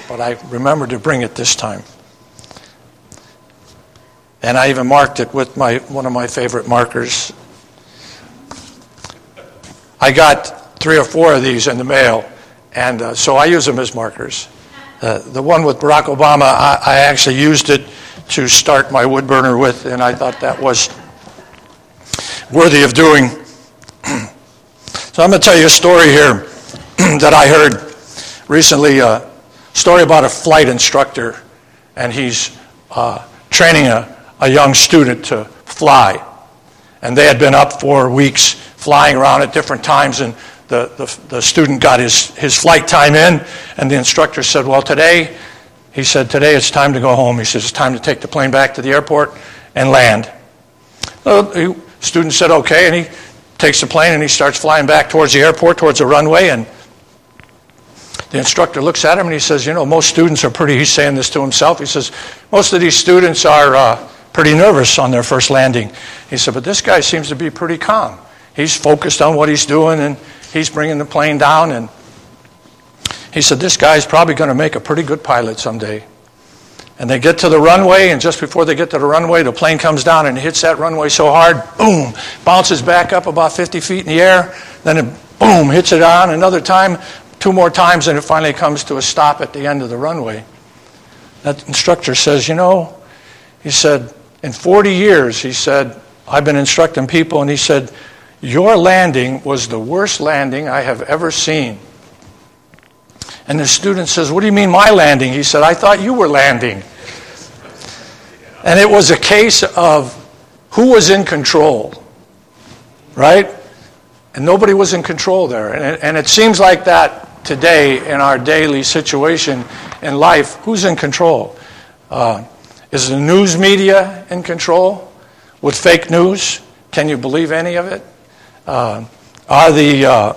but I remembered to bring it this time. And I even marked it with one of my favorite markers. I got 3 or 4 of these in the mail, and so I use them as markers. The one with Barack Obama, I actually used it to start my wood burner with, and I thought that was worthy of doing. So I'm going to tell you a story here that I heard recently, a story about a flight instructor, and he's training a young student to fly. And they had been up for weeks flying around at different times, and the student got his flight time in, and the instructor said, well, today it's time to go home. He says, it's time to take the plane back to the airport and land. The student said, okay, and he takes the plane and he starts flying back towards the airport, towards the runway, and the instructor looks at him and he says, most students are he's saying this to himself, he says, most of these students are pretty nervous on their first landing. He said, but this guy seems to be pretty calm. He's focused on what he's doing, and he's bringing the plane down, and he said, this guy's probably going to make a pretty good pilot someday. And they get to the runway, and just before they get to the runway, the plane comes down and hits that runway so hard, boom, bounces back up about 50 feet in the air, then it, boom, hits it on another time, 2 more times, and it finally comes to a stop at the end of the runway. That instructor says, he said, in 40 years, he said, I've been instructing people, and he said, your landing was the worst landing I have ever seen. And the student says, what do you mean my landing? He said, I thought you were landing. And it was a case of who was in control, right? And nobody was in control there. And it seems like that today in our daily situation in life. Who's in control? Is the news media in control with fake news? Can you believe any of it? Are the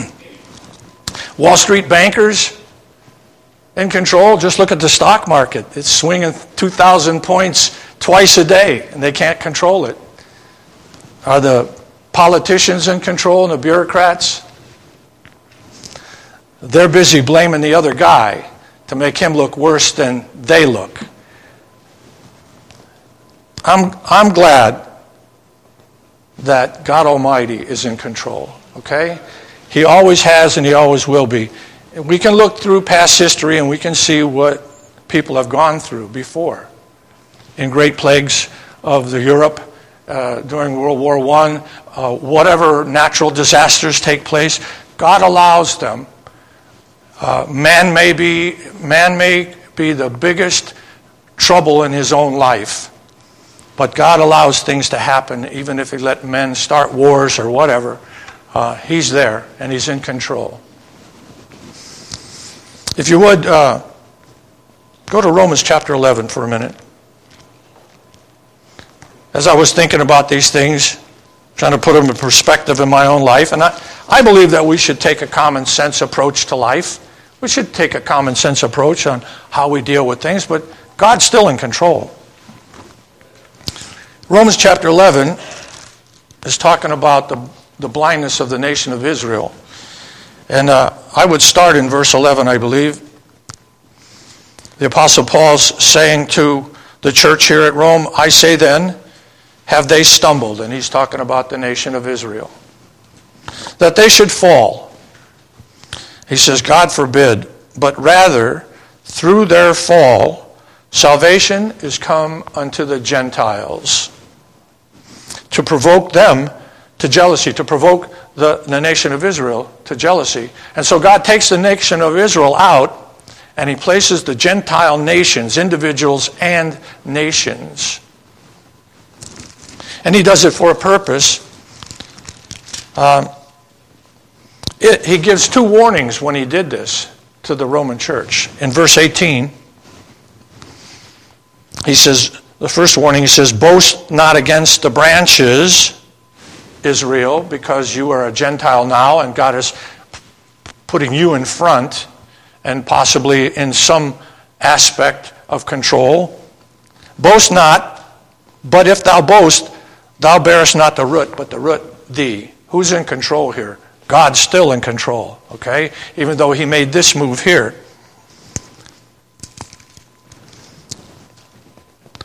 Wall Street bankers in control? Just look at the stock market. It's swinging 2,000 points twice a day, and they can't control it. Are the politicians in control and the bureaucrats? They're busy blaming the other guy to make him look worse than they look. I'm glad that God Almighty is in control, okay? He always has and He always will be. We can look through past history and we can see what people have gone through before. In great plagues of Europe during World War I, whatever natural disasters take place, God allows them. Man may be the biggest trouble in his own life, but God allows things to happen, even if He let men start wars or whatever. He's there, and He's in control. If you would, go to Romans chapter 11 for a minute. As I was thinking about these things, trying to put them in perspective in my own life, and I believe that we should take a common sense approach to life. We should take a common sense approach on how we deal with things, but God's still in control. Romans chapter 11 is talking about the blindness of the nation of Israel. And I would start in verse 11, I believe. The Apostle Paul's saying to the church here at Rome, I say then, have they stumbled? And he's talking about the nation of Israel. That they should fall. He says, God forbid, but rather through their fall, salvation is come unto the Gentiles, to provoke them to jealousy, to provoke the nation of Israel to jealousy. And so God takes the nation of Israel out, and He places the Gentile nations, individuals and nations. And He does it for a purpose. He gives 2 warnings when He did this to the Roman church. In verse 18, He says, the first warning, He says, boast not against the branches, Israel, because you are a Gentile now, and God is putting you in front and possibly in some aspect of control. Boast not, but if thou boast, thou bearest not the root, but the root thee. Who's in control here? God's still in control, okay? Even though He made this move here.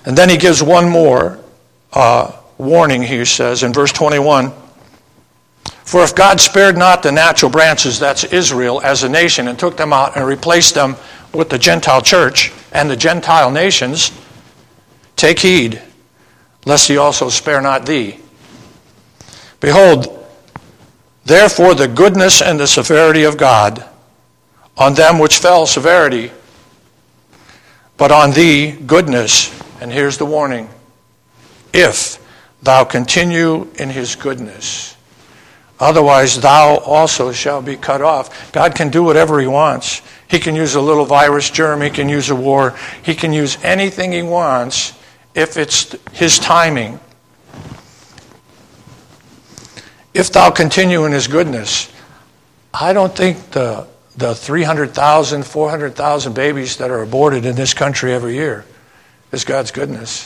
And then he gives one more warning, he says, in verse 21. For if God spared not the natural branches, that's Israel as a nation, and took them out and replaced them with the Gentile church and the Gentile nations, take heed, lest he also spare not thee. Behold, therefore the goodness and the severity of God on them which fell, severity, but on thee goodness. And here's the warning. If thou continue in his goodness, otherwise thou also shalt be cut off. God can do whatever he wants. He can use a little virus germ. He can use a war. He can use anything he wants if it's his timing. If thou continue in his goodness, I don't think the 300,000, 400,000 babies that are aborted in this country every year is God's goodness.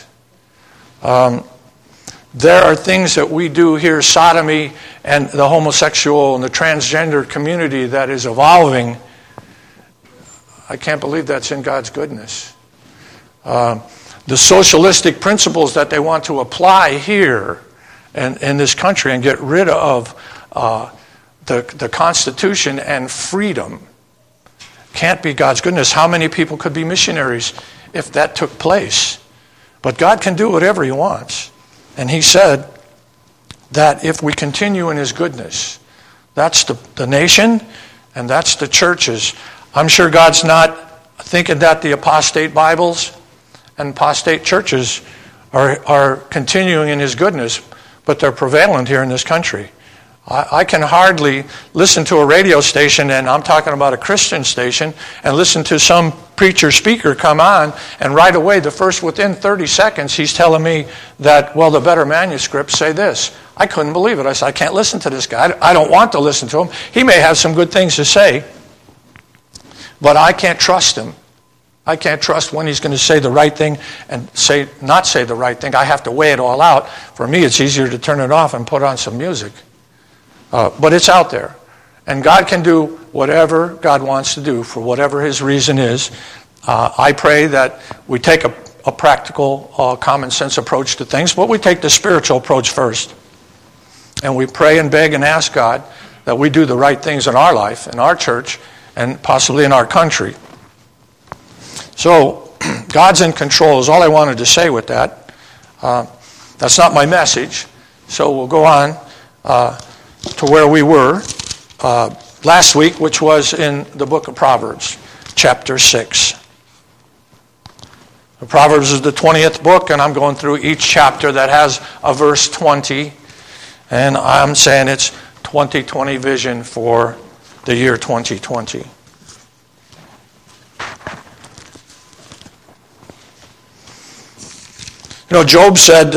There are things that we do here, sodomy and the homosexual and the transgender community that is evolving. I can't believe that's in God's goodness. The socialistic principles that they want to apply here in this country and get rid of the Constitution and freedom can't be God's goodness. How many people could be missionaries if that took place? But God can do whatever he wants. And he said that if we continue in his goodness, that's the nation and that's the churches. I'm sure God's not thinking that the apostate Bibles and apostate churches are continuing in his goodness, but they're prevalent here in this country. I can hardly listen to a radio station, and I'm talking about a Christian station, and listen to some preacher speaker come on, and right away, within 30 seconds, he's telling me that, well, the better manuscripts say this. I couldn't believe it. I said, I can't listen to this guy. I don't want to listen to him. He may have some good things to say, but I can't trust him. I can't trust when he's going to say the right thing and not say the right thing. I have to weigh it all out. For me, it's easier to turn it off and put on some music. But it's out there. And God can do whatever God wants to do for whatever his reason is. I pray that we take a practical, common sense approach to things, but we take the spiritual approach first. And we pray and beg and ask God that we do the right things in our life, in our church, and possibly in our country. So, God's in control is all I wanted to say with that. That's not my message. So we'll go on to where we were last week, which was in the book of Proverbs, chapter 6. The Proverbs is the 20th book, and I'm going through each chapter that has a verse 20, and I'm saying it's 2020 vision for the year 2020. You know, Job said,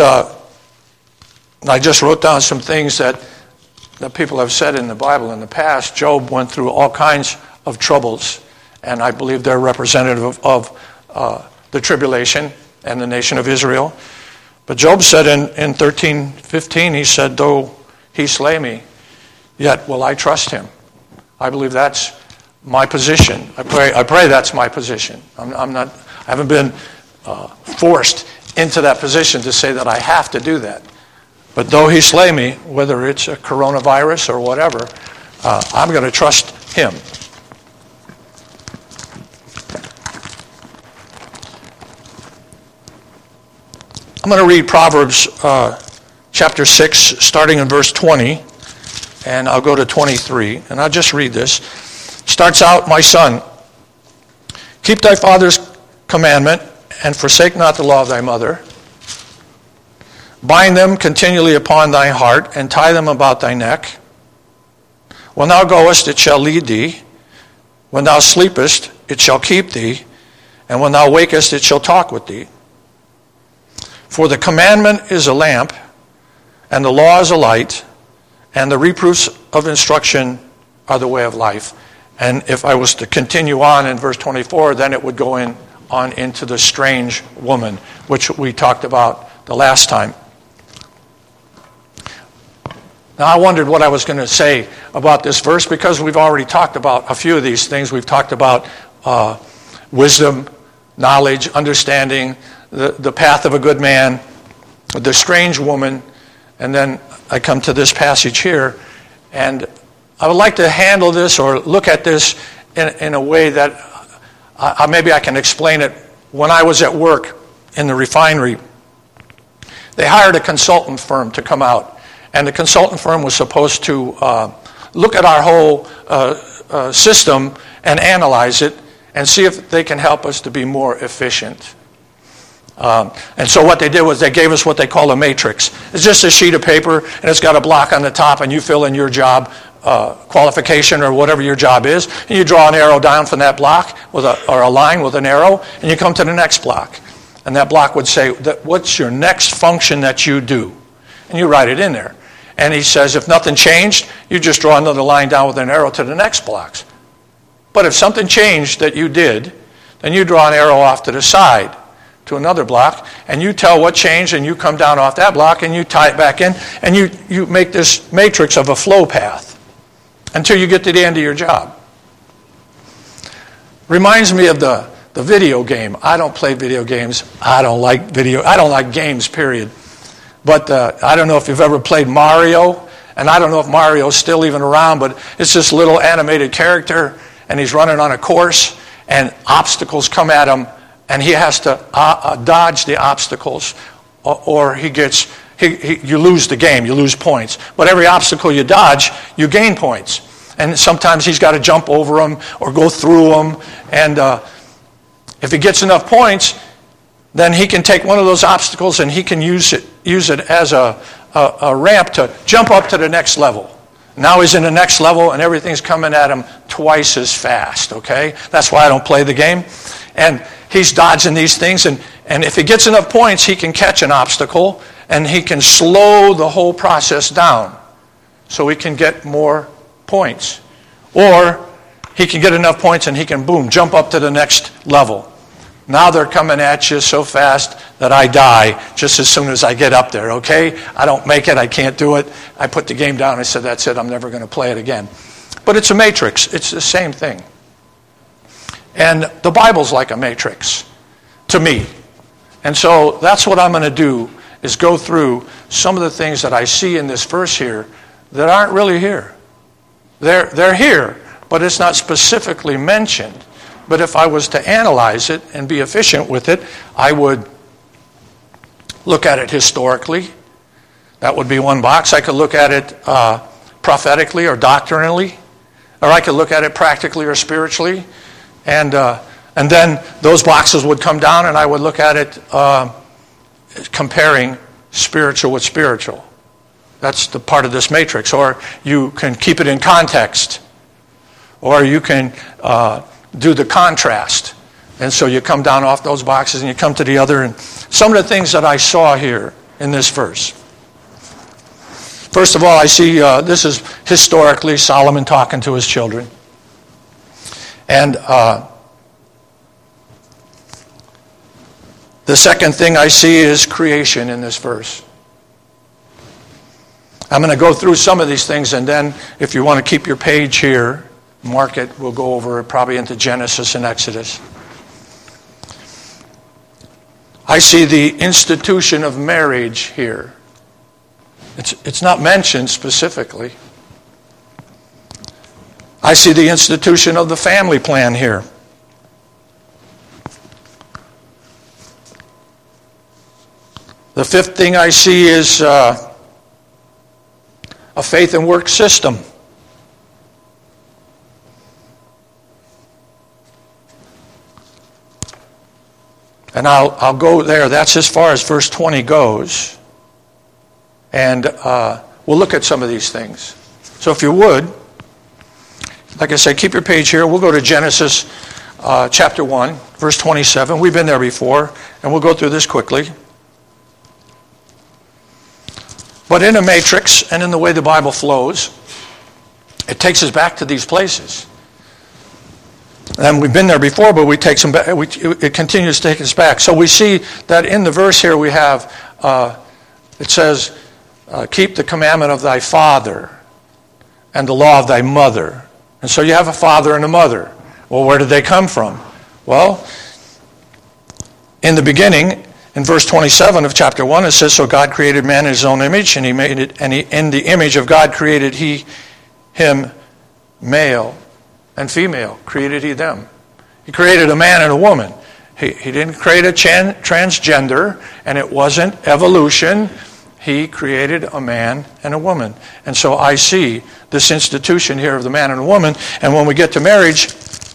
I just wrote down some things that people have said in the Bible in the past. Job went through all kinds of troubles, and I believe they're representative of the tribulation and the nation of Israel. But Job said in 13:15, he said, though he slay me, yet will I trust him. I believe that's my position. I pray that's my position. I haven't been forced into that position to say that I have to do that. But though he slay me, whether it's a coronavirus or whatever, I'm going to trust him. I'm going to read Proverbs chapter 6, starting in verse 20, and I'll go to 23, and I'll just read this. It starts out, my son, keep thy father's commandment, and forsake not the law of thy mother. Bind them continually upon thy heart, and tie them about thy neck. When thou goest, it shall lead thee. When thou sleepest, it shall keep thee. And when thou wakest, it shall talk with thee. For the commandment is a lamp, and the law is a light, and the reproofs of instruction are the way of life. And if I was to continue on in verse 24, then it would go on into the strange woman, which we talked about the last time. Now, I wondered what I was going to say about this verse, because we've already talked about a few of these things. We've talked about wisdom, knowledge, understanding, the path of a good man, the strange woman, and then I come to this passage here. And I would like to handle this or look at this in a way that maybe I can explain it. When I was at work in the refinery, they hired a consultant firm to come out. And the consultant firm was supposed to look at our whole system and analyze it and see if they can help us to be more efficient. And so what they did was they gave us what they call a matrix. It's just a sheet of paper, and it's got a block on the top, and you fill in your job qualification or whatever your job is, and you draw an arrow down from that block or a line with an arrow, and you come to the next block. And that block would say, what's your next function that you do? And you write it in there. And he says, if nothing changed, you just draw another line down with an arrow to the next blocks. But if something changed that you did, then you draw an arrow off to the side to another block, and you tell what changed, and you come down off that block, and you tie it back in, and you make this matrix of a flow path until you get to the end of your job. Reminds me of the video game. I don't play video games. I don't like games, period. But I don't know if you've ever played Mario, and I don't know if Mario's still even around, but it's this little animated character, and he's running on a course, and obstacles come at him, and he has to dodge the obstacles, or you lose the game, you lose points. But every obstacle you dodge, you gain points. And sometimes he's got to jump over them or go through them, and if he gets enough points, then he can take one of those obstacles and he can use it as a ramp to jump up to the next level. Now he's in the next level and everything's coming at him twice as fast, okay? That's why I don't play the game. And he's dodging these things, and if he gets enough points, he can catch an obstacle and he can slow the whole process down so he can get more points. Or he can get enough points and he can, boom, jump up to the next level. Now they're coming at you so fast that I die just as soon as I get up there, okay? I don't make it, I can't do it. I put the game down, I said, that's it, I'm never going to play it again. But it's a matrix, it's the same thing. And the Bible's like a matrix to me. And so that's what I'm going to do, is go through some of the things that I see in this verse here that aren't really here. They're here, but it's not specifically mentioned. But if I was to analyze it and be efficient with it, I would look at it historically. That would be one box. I could look at it prophetically or doctrinally, or I could look at it practically or spiritually. And then those boxes would come down, and I would look at it comparing spiritual with spiritual. That's the part of this matrix. Or you can keep it in context. Or you can do the contrast. And so you come down off those boxes and you come to the other. And some of the things that I saw here in this verse. First of all, I see this is historically Solomon talking to his children. And the second thing I see is creation in this verse. I'm going to go through some of these things, and then if you want to keep your page here, mark it, we'll go over it probably into Genesis and Exodus. I see the institution of marriage here. It's not mentioned specifically. I see the institution of the family plan here. The fifth thing I see is a faith and work system. And I'll go there. That's as far as verse 20 goes. And we'll look at some of these things. So if you would, like I said, keep your page here. We'll go to Genesis chapter 1, verse 27. We've been there before, and we'll go through this quickly. But in a matrix and in the way the Bible flows, it takes us back to these places. And we've been there before, but it continues to take us back. So we see that in the verse here we have, it says, keep the commandment of thy father and the law of thy mother. And so you have a father and a mother. Well, where did they come from? Well, in the beginning, In verse 27 of chapter 1, it says, so God created man in his own image, and he made it, and in the image of God created he him, male and female created he them. He created a man and a woman. He didn't create a transgender, and it wasn't evolution. He created a man and a woman. And so I see this institution here of the man and a woman, and when we get to marriage,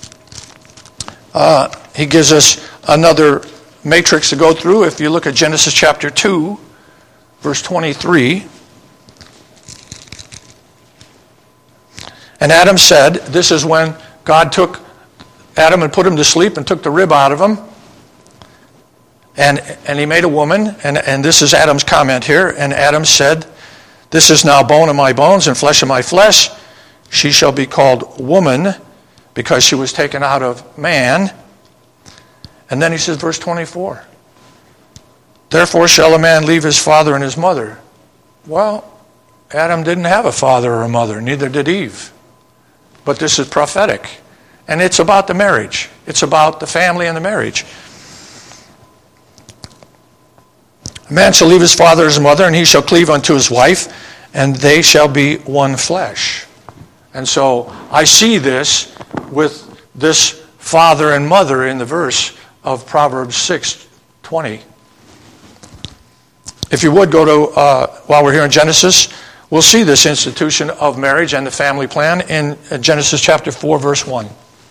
he gives us another matrix to go through. If you look at Genesis chapter 2, verse 23. And Adam said, this is when God took Adam and put him to sleep and took the rib out of him. And he made a woman, and this is Adam's comment here. And Adam said, this is now bone of my bones and flesh of my flesh. She shall be called woman because she was taken out of man. And then he says, verse 24, therefore shall a man leave his father and his mother. Well, Adam didn't have a father or a mother, neither did Eve. But this is prophetic. And it's about the marriage. It's about the family and the marriage. A man shall leave his father and his mother, and he shall cleave unto his wife, and they shall be one flesh. And so I see this with this father and mother in the verse of Proverbs 6:20. If you would go to, while we're here in Genesis, we'll see this institution of marriage and the family plan in Genesis chapter 4, verse 1.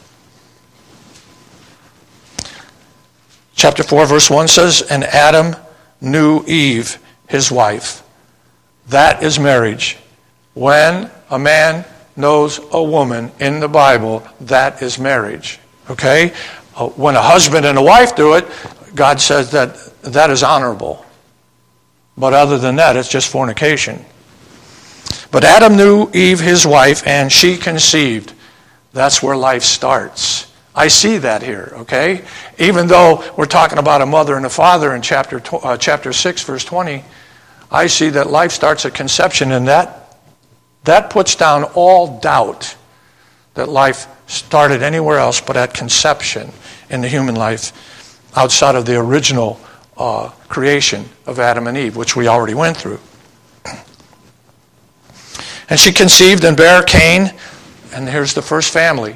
Chapter 4, verse 1 says, and Adam knew Eve, his wife. That is marriage. When a man knows a woman in the Bible, that is marriage. Okay? When a husband and a wife do it, God says that is honorable. But other than that, it's just fornication. But Adam knew Eve, his wife, and she conceived. That's where life starts. I see that here, okay? Even though we're talking about a mother and a father in chapter 6, verse 20, I see that life starts at conception, and that puts down all doubt that life started anywhere else but at conception in the human life outside of the original creation of Adam and Eve, which we already went through. And she conceived and bare Cain, and here's the first family,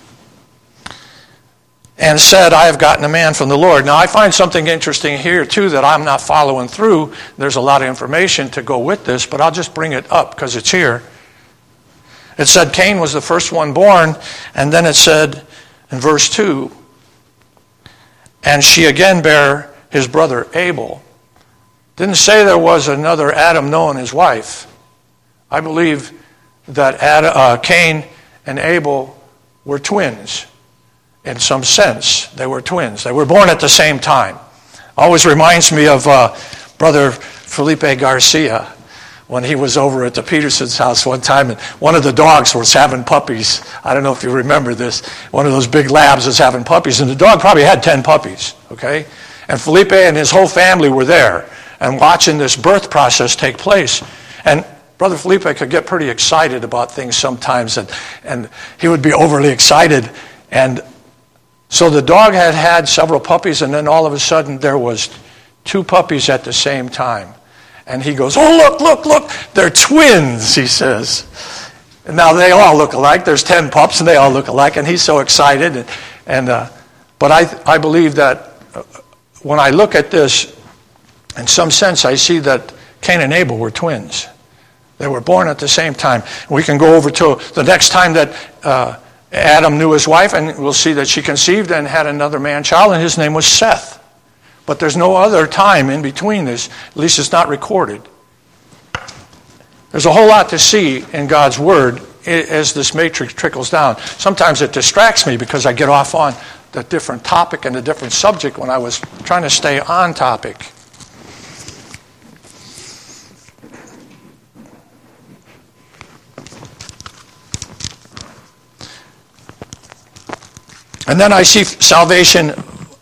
and said, I have gotten a man from the Lord. Now, I find something interesting here, too, that I'm not following through. There's a lot of information to go with this, but I'll just bring it up because it's here. It said Cain was the first one born, and then it said in verse 2, and she again bare his brother Abel. Didn't say there was another Adam knowing his wife. I believe that Cain and Abel were twins. In some sense, they were twins. They were born at the same time. Always reminds me of Brother Felipe Garcia when he was over at the Peterson's house one time, and one of the dogs was having puppies. I don't know if you remember this. One of those big labs was having puppies, and the dog probably had 10 puppies, okay? And Felipe and his whole family were there and watching this birth process take place. And Brother Felipe could get pretty excited about things sometimes, and he would be overly excited. And so the dog had several puppies, and then all of a sudden there was 2 puppies at the same time. And he goes, oh, look, they're twins, he says. And now they all look alike. There's 10 pups, and they all look alike, and he's so excited. But I believe that when I look at this, in some sense, I see that Cain and Abel were twins. They were born at the same time. We can go over to the next time that Adam knew his wife, and we'll see that she conceived and had another man-child, and his name was Seth. But there's no other time in between this. At least it's not recorded. There's a whole lot to see in God's Word as this matrix trickles down. Sometimes it distracts me because I get off on the different topic and the different subject when I was trying to stay on topic. And then I see salvation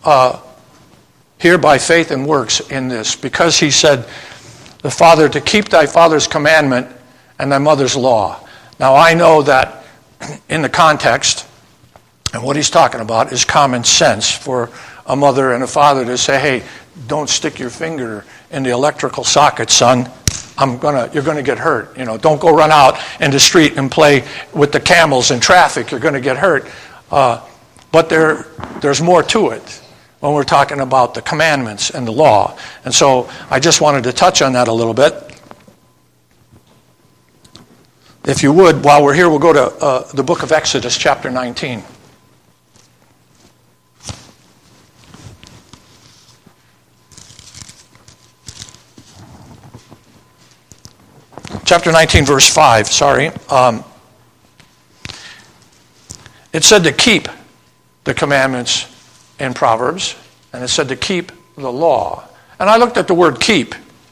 here by faith and works in this, because he said, the Father, to keep thy father's commandment and thy mother's law. Now I know that in the context, and what he's talking about is common sense for a mother and a father to say, hey, don't stick your finger in the electrical socket, son. You're going to get hurt. Don't go run out in the street and play with the camels in traffic. You're going to get hurt. But there's more to it when we're talking about the commandments and the law. And so I just wanted to touch on that a little bit. If you would, while we're here, we'll go to the book of Exodus, chapter 19. Chapter 19, verse 5, sorry. It said to keep the commandments in Proverbs, and it said to keep the law. And I looked at the word keep,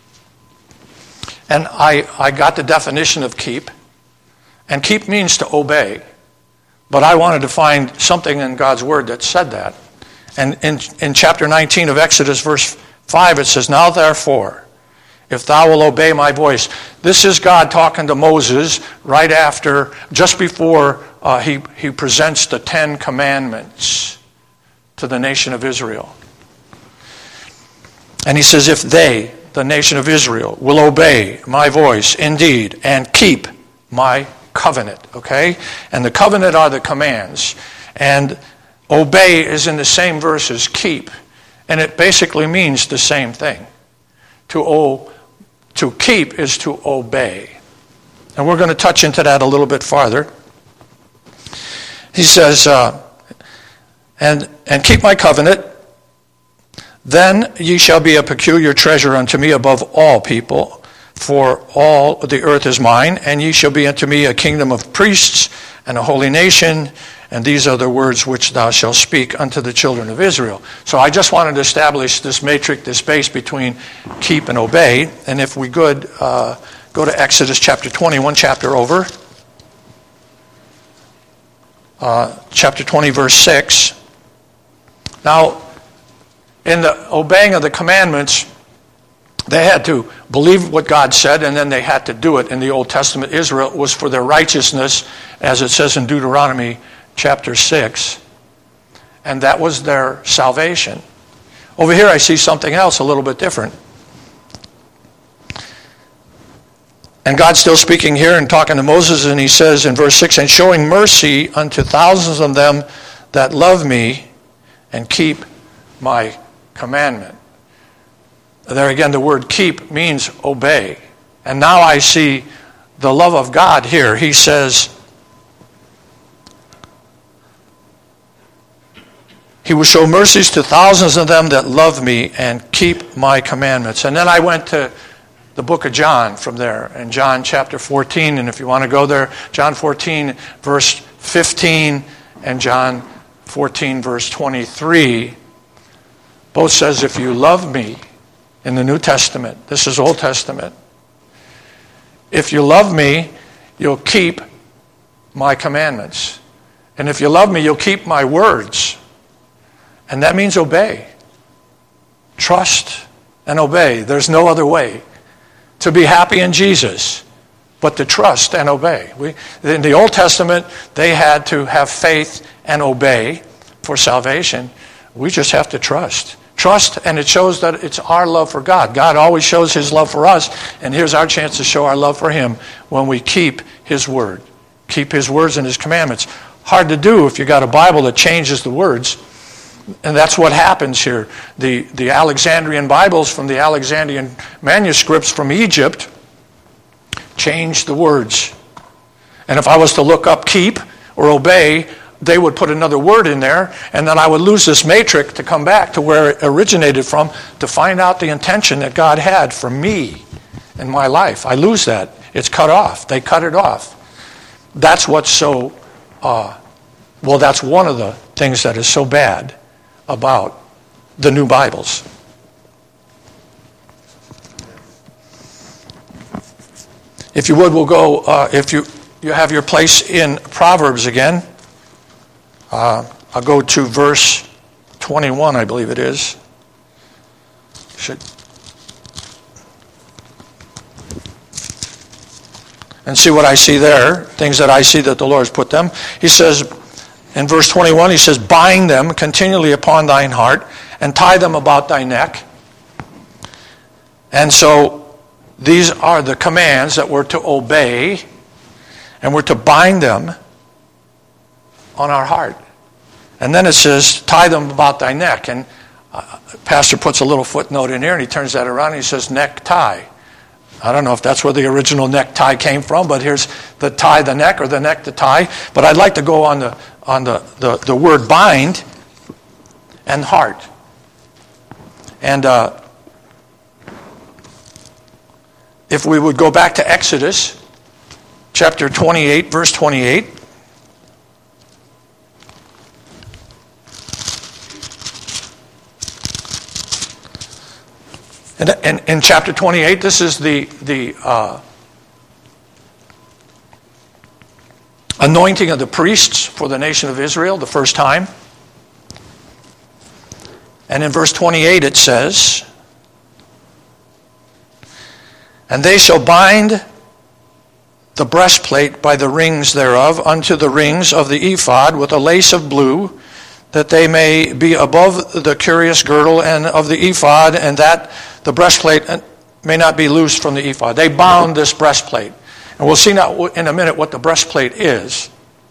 and I got the definition of keep. And keep means to obey. But I wanted to find something in God's word that said that. And in chapter 19 of Exodus, verse 5, it says, now therefore, if thou wilt obey my voice. This is God talking to Moses right after, just before he presents the 10 commandments to the nation of Israel. And he says, if they, the nation of Israel, will obey my voice indeed and keep my covenant, okay? And the covenant are the commands. And obey is in the same verse as keep. And it basically means the same thing. To keep is to obey. And we're going to touch into that a little bit farther. He says, and keep my covenant, then ye shall be a peculiar treasure unto me above all people, for all the earth is mine, and ye shall be unto me a kingdom of priests and a holy nation, and these are the words which thou shalt speak unto the children of Israel. So I just wanted to establish this matrix, this space between keep and obey. And if we could, go to Exodus chapter 20, one chapter over. Chapter 20, verse 6. Now, in the obeying of the commandments, they had to believe what God said, and then they had to do it. In the Old Testament, Israel was for their righteousness, as it says in Deuteronomy chapter 6. And that was their salvation. Over here I see something else a little bit different. And God's still speaking here and talking to Moses, and he says in verse 6, and showing mercy unto thousands of them that love me and keep my commandment. There again, the word keep means obey. And now I see the love of God here. He says, he will show mercies to thousands of them that love me and keep my commandments. And then I went to the book of John from there, in John chapter 14. And if you want to go there, John 14, verse 15, and John 14, verse 23, both says, if you love me, in the New Testament. This is Old Testament. If you love me, you'll keep my commandments. And if you love me, you'll keep my words. And that means obey. Trust and obey. There's no other way to be happy in Jesus but to trust and obey. In the Old Testament, they had to have faith and obey for salvation. We just have to trust. Trust, and it shows that it's our love for God. God always shows his love for us, and here's our chance to show our love for him when we keep his word. Keep his words and his commandments. Hard to do if you got a Bible that changes the words. And that's what happens here. The Alexandrian Bibles from the Alexandrian manuscripts from Egypt changed the words. And if I was to look up keep or obey, they would put another word in there, and then I would lose this matrix to come back to where it originated from to find out the intention that God had for me in my life. I lose that. It's cut off. They cut it off. That's what's so, that's one of the things that is so bad about the new Bibles. If you would, we'll go, if you have your place in Proverbs again. I'll go to verse 21, I believe it is. And see what I see there, things that I see that the Lord has put them. He says, in verse 21, he says, bind them continually upon thine heart, and tie them about thy neck. And so these are the commands that we're to obey, and we're to bind them on our heart. And then it says, tie them about thy neck. And Pastor puts a little footnote in here, and he turns that around, and he says, necktie. I don't know if that's where the original necktie came from, but here's the tie the neck, or the neck the tie. But I'd like to go on the word bind and heart. And if we would go back to Exodus chapter 28, verse 28. And in chapter 28, this is the anointing of the priests for the nation of Israel, the first time. And in verse 28 it says, and they shall bind the breastplate by the rings thereof unto the rings of the ephod with a lace of blue, that they may be above the curious girdle and of the ephod, and that the breastplate may not be loosed from the ephod. They bound this breastplate. And we'll see now in a minute what the breastplate is.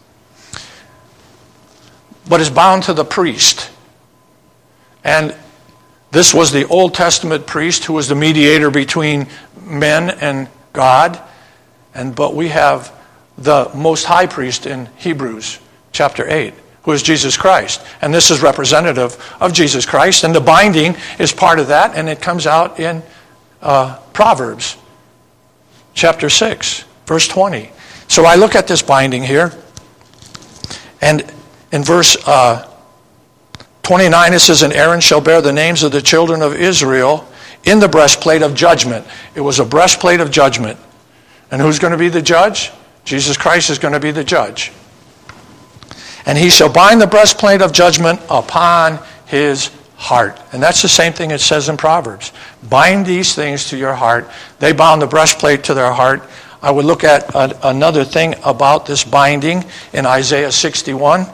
But it's bound to the priest. And this was the Old Testament priest who was the mediator between men and God. But we have the Most High Priest in Hebrews chapter 8, who is Jesus Christ. And this is representative of Jesus Christ. And the binding is part of that, and it comes out in Proverbs chapter 6, verse 20. So I look at this binding here, and in verse 29 it says, and Aaron shall bear the names of the children of Israel in the breastplate of judgment. It was a breastplate of judgment. And who's going to be the judge? Jesus Christ is going to be the judge. And he shall bind the breastplate of judgment upon his heart. And that's the same thing it says in Proverbs. Bind these things to your heart. They bound the breastplate to their heart. I would look at another thing about this binding in Isaiah 61.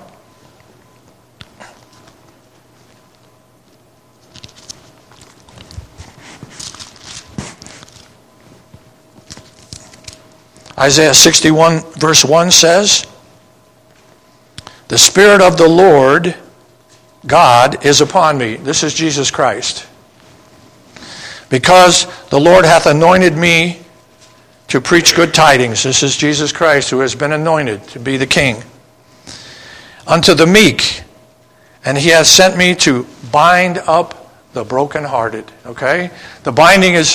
Isaiah 61 verse 1 says, the Spirit of the Lord God is upon me. This is Jesus Christ. Because the Lord hath anointed me to preach good tidings. This is Jesus Christ who has been anointed to be the King. Unto the meek. And he has sent me to bind up the brokenhearted. Okay? The binding is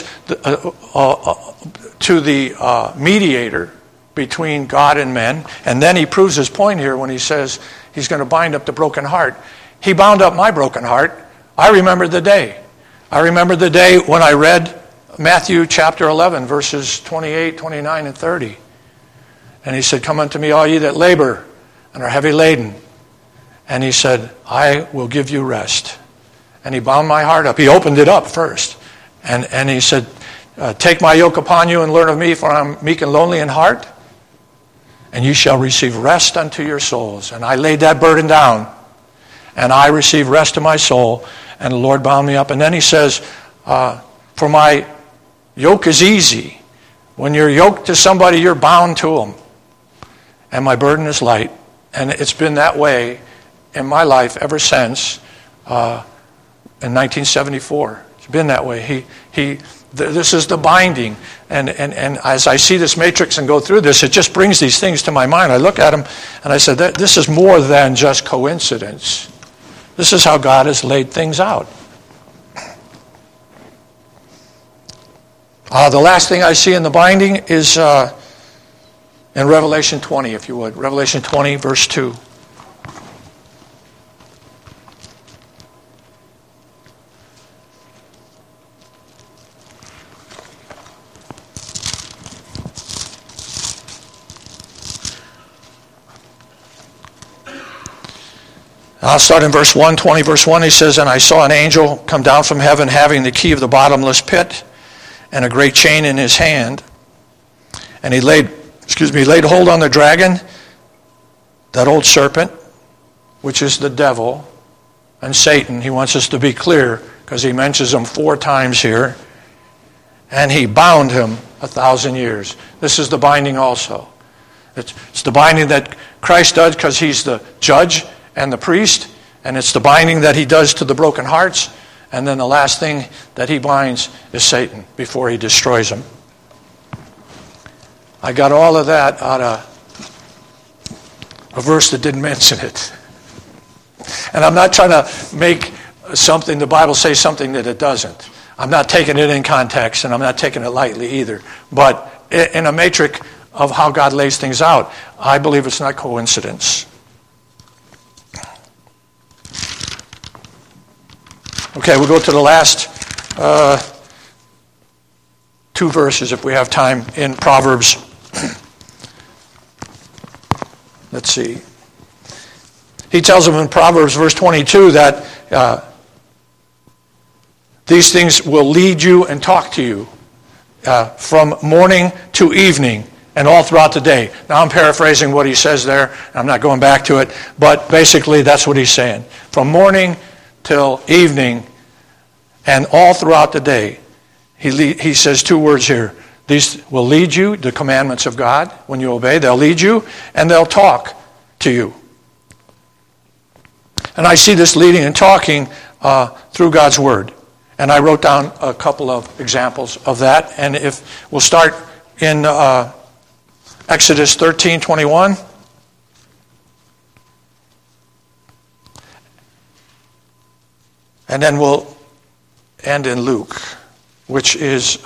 to the mediator between God and men. And then he proves his point here when he says he's going to bind up the broken heart. He bound up my broken heart. I remember the day. I remember the day when I read Matthew chapter 11, verses 28, 29, and 30. And he said, come unto me, all ye that labor and are heavy laden. And he said, I will give you rest. And he bound my heart up. He opened it up first. And he said, take my yoke upon you and learn of me, for I am meek and lowly in heart, and you shall receive rest unto your souls. And I laid that burden down, and I received rest to my soul, and the Lord bound me up. And then he says, for my yoke is easy. When you're yoked to somebody, you're bound to them. And my burden is light. And it's been that way in my life ever since in 1974. It's been that way. This is the binding. And as I see this matrix and go through this, it just brings these things to my mind. I look at them and I said, this is more than just coincidence. This is how God has laid things out. The last thing I see in the binding is in Revelation 20, if you would. Revelation 20, verse 2. I'll start in verse 1, 20, verse 1. He says, and I saw an angel come down from heaven having the key of the bottomless pit and a great chain in his hand. And he laid hold on the dragon, that old serpent, which is the devil and Satan. He wants us to be clear because he mentions them 4 times here. And he bound him 1,000 years. This is the binding also. It's the binding that Christ does because he's the judge and the priest. And it's the binding that he does to the broken hearts. And then the last thing that he binds is Satan before he destroys him. I got all of that out of a verse that didn't mention it. And I'm not trying to make something, the Bible say something that it doesn't. I'm not taking it in context, and I'm not taking it lightly either. But in a matrix of how God lays things out, I believe it's not coincidence. Okay, we'll go to the last 2 verses if we have time in Proverbs. Let's see. He tells them in Proverbs verse 22 that these things will lead you and talk to you from morning to evening and all throughout the day. Now I'm paraphrasing what he says there. I'm not going back to it. But basically that's what he's saying. From morning till evening and all throughout the day. He says 2 words here. These will lead you, the commandments of God, when you obey. They'll lead you and they'll talk to you. And I see this leading and talking through God's Word. And I wrote down a couple of examples of that. And if we'll start in Exodus 13:21. And then we'll end in Luke, which is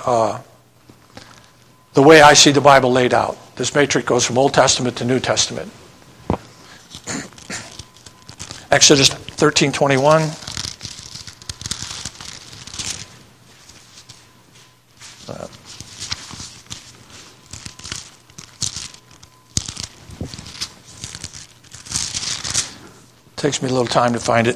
the way I see the Bible laid out. This matrix goes from Old Testament to New Testament. Exodus 13:21. Takes me a little time to find it.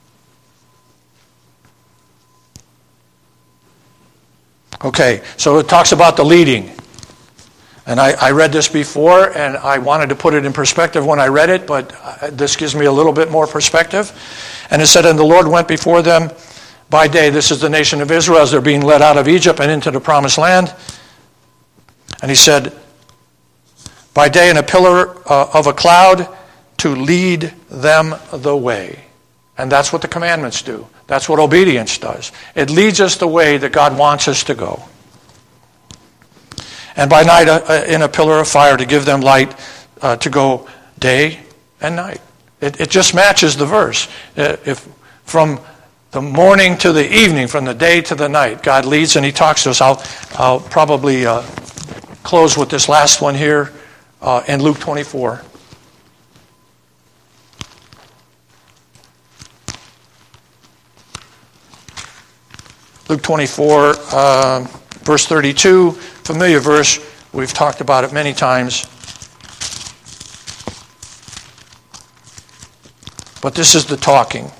Okay, so it talks about the leading. And I read this before, and I wanted to put it in perspective when I read it, but this gives me a little bit more perspective. And it said, and the Lord went before them by day. This is the nation of Israel as they're being led out of Egypt and into the promised land. And he said, by day in a pillar of a cloud to lead them the way. And that's what the commandments do. That's what obedience does. It leads us the way that God wants us to go. And by night in a pillar of fire to give them light to go day and night. It just matches the verse. If from the morning to the evening, from the day to the night, God leads and he talks to us. I'll probably close with this last one here in Luke 24. Luke 24, verse 32, familiar verse. We've talked about it many times. But this is the talking.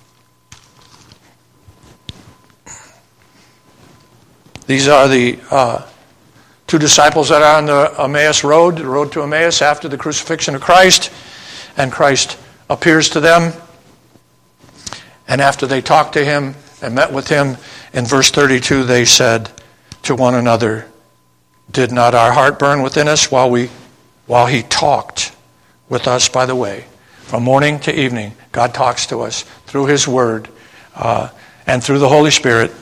These are the 2 disciples that are on the Emmaus road, the road to Emmaus after the crucifixion of Christ. And Christ appears to them. And after they talked to him and met with him, in verse 32 they said to one another, did not our heart burn within us while he talked with us by the way? From morning to evening, God talks to us through his word and through the Holy Spirit.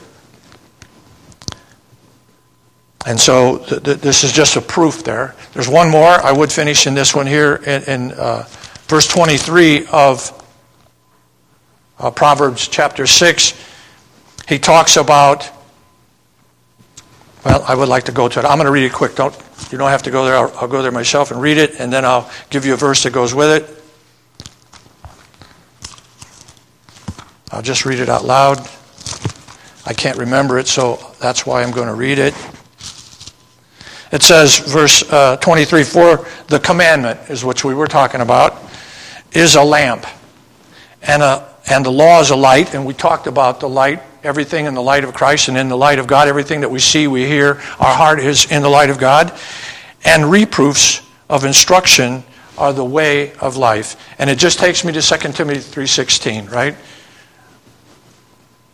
And so this is just a proof there. There's one more. I would finish in this one here in verse 23 of Proverbs chapter 6. He talks about, well, I would like to go to it. I'm going to read it quick. You don't have to go there. I'll go there myself and read it, and then I'll give you a verse that goes with it. I'll just read it out loud. I can't remember it, so that's why I'm going to read it. It says, verse 23, for the commandment, is which we were talking about, is a lamp, and the law is a light, and we talked about the light, everything in the light of Christ and in the light of God, everything that we see, we hear, our heart is in the light of God. And reproofs of instruction are the way of life. And it just takes me to 2 Timothy 3:16, right?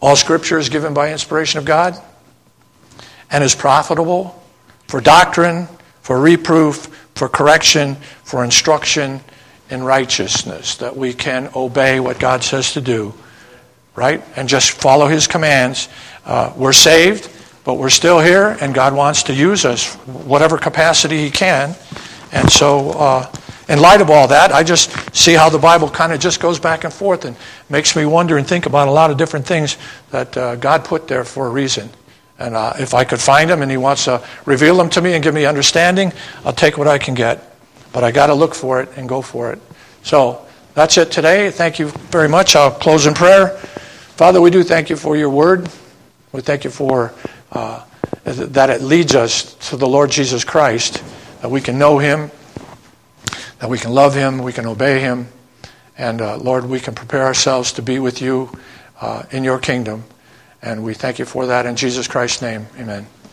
All Scripture is given by inspiration of God and is profitable for doctrine, for reproof, for correction, for instruction in righteousness, that we can obey what God says to do, right? And just follow His commands. We're saved, but we're still here, and God wants to use us whatever capacity He can. And so in light of all that, I just see how the Bible kind of just goes back and forth and makes me wonder and think about a lot of different things that God put there for a reason. And if I could find them and He wants to reveal them to me and give me understanding, I'll take what I can get. But I got to look for it and go for it. So that's it today. Thank you very much. I'll close in prayer. Father, we do thank You for Your word. We thank You for that it leads us to the Lord Jesus Christ, that we can know Him, that we can love Him, we can obey Him, and Lord, we can prepare ourselves to be with You in Your kingdom. And we thank You for that in Jesus Christ's name. Amen.